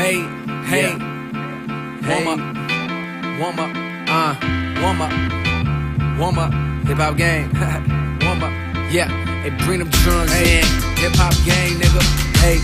Hey, hey, warm up, warm up, warm up, warm up, hip hop gang, warm up, yeah. Hey, bring them drums in, hip hop gang, nigga. Hey,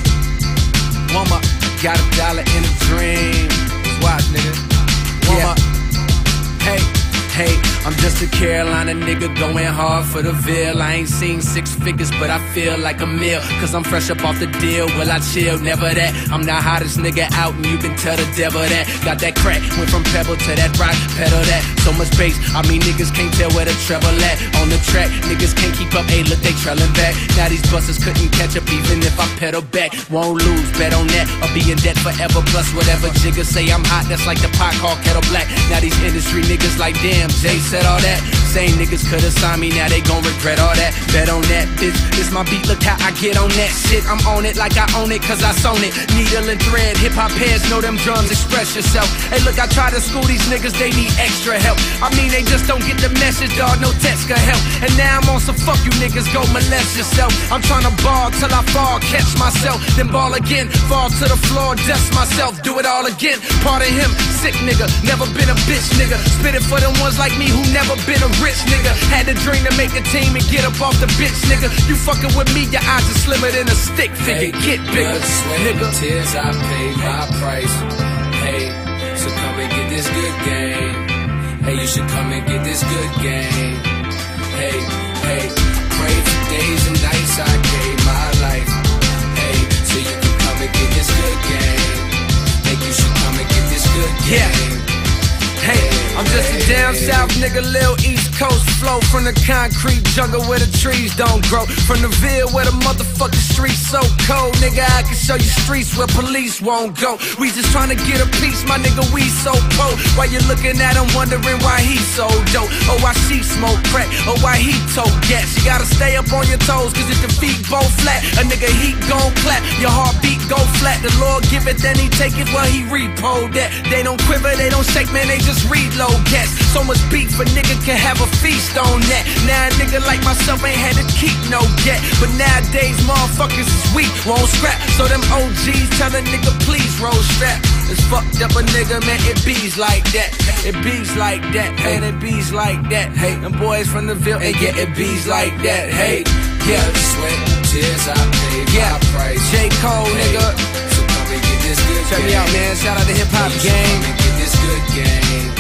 warm up, got $1 in a dream. Just watch, nigga. Warm up, hey. Hey, I'm just a Carolina nigga going hard for the Ville. I ain't seen 6 figures, but I feel like a meal. Cause I'm fresh up off the deal, well I chill, never that. I'm the hottest nigga out and you can tell the devil that. Got that crack, went from pebble to that rock, pedal that. So much bass, I mean niggas can't tell where the treble at. On the track, niggas can't keep up, hey look they trailin' back. Now these busters couldn't catch up even if I pedal back. Won't lose, bet on that, or be in debt forever. Plus whatever Jigga say I'm hot, that's like the pot called Kettle Black. Now these industry niggas like damn, Jay said all that. Same niggas could've signed me, now they gon' regret all that. Bet on that, bitch, this my beat, look how I get on that shit. I'm on it like I own it, cause I sewn it. Needle and thread, hip-hop heads know them drums, express yourself. Hey look, I try to school these niggas, they need extra help. I mean they just don't get the message, dawg, no text can help. And now I'm on some fuck you niggas, go molest yourself. I'm tryna ball till I fall, catch myself, then ball again, fall to the floor, dust myself, do it all again. Part of him, sick nigga, never been a bitch nigga. Spit it for them ones like me who never been a rich nigga. Had a dream to make a team and get up off the bitch nigga. You fucking with me, your eyes are slimmer than a stick figure. Get bigger, nigga. Tears, I paid my price. Hey, so come and get this good game. Hey, you should come and get this good game. Hey, hey, prayed for days and nights, I gave my life. Hey, so you can come and get this good game. Hey, you should come and get this good game. Hey, I'm just a down south nigga, Lil East Coast flow. From the concrete jungle where the trees don't grow. From the Ville where the motherfucking streets so cold. Nigga, I can show you streets where police won't go. We just tryna get a piece, my nigga, we so cold. While you looking at him wondering why he so dope. Or why she smoke crack, or why he tote gas. You gotta stay up on your toes, cause if the feet both flat, a nigga heat gon' clap, your heartbeat go flat. The Lord give it, then he take it, well he repo that. They don't quiver, they don't shake, man, they just reload gas. So much beef, a nigga can have a feast on that. Now a nigga like myself ain't had to keep no get. But nowadays motherfuckers is weak, won't scrap. So them OGs tell a nigga please roll strap. It's fucked up a nigga, man, it bees like that. It bees like that, man, it bees like that. Hey, them boys from the Ville, hey, yeah, it bees like that. Hey, yeah, sweat, tears, I paid my price. J. Cole, nigga. So come and get this good Check me out, man, shout out to Hip Hop Gang. Come and get this good game.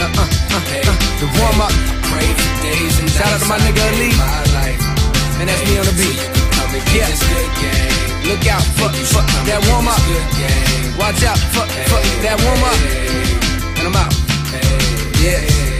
The warm up. Pray for days and shout out to my nigga Ali. And that's me on the beat. Yeah. Look out, fuck that warm up. Watch out, fuck that warm up. And I'm out. Yeah.